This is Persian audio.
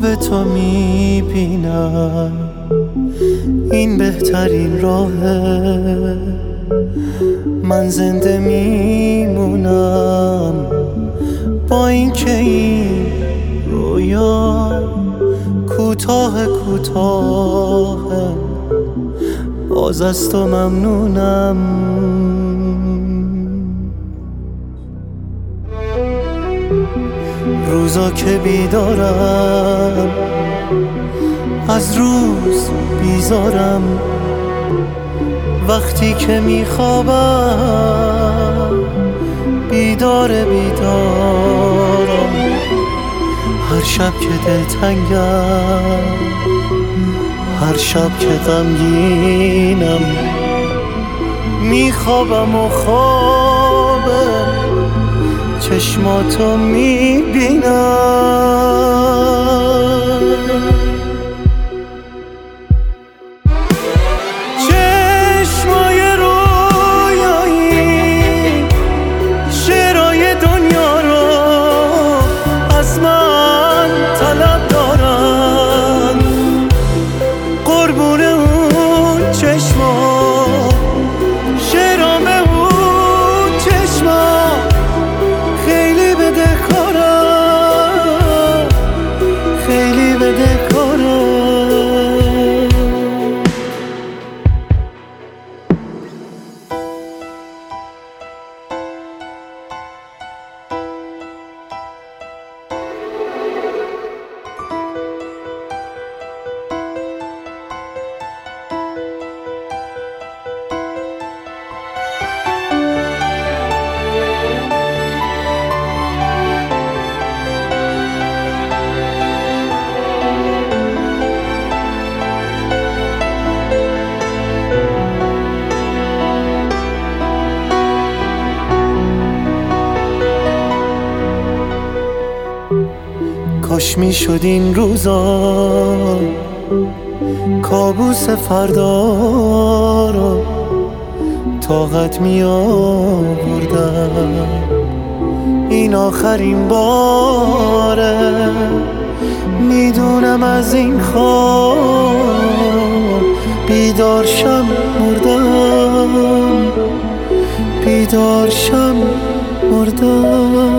خواب تو میبینم، این بهترین راهه. من زنده میمونم با اینکه این رویا کوتاه کوتاهه، باز از تو ممنونم. روزا که بیدارم از روز بیزارم، وقتی که میخوابم بیدارم. هر شب که دلتنگم، هر شب که غمگینم، میخوابم و خواب چشماتو میبینم. چشمای رویایی شعرهای دنیا رو از من طلب دارن، قربون اون چشما شعرام اون چشما خیلی بدهکارم، خیلی بدهکارم. کاش میشد این روزا کابوس فردا رو طاقت می آوردم. این آخرین باره، میدونم از این خواب بیدار شم مردم، بیدار شم مردم.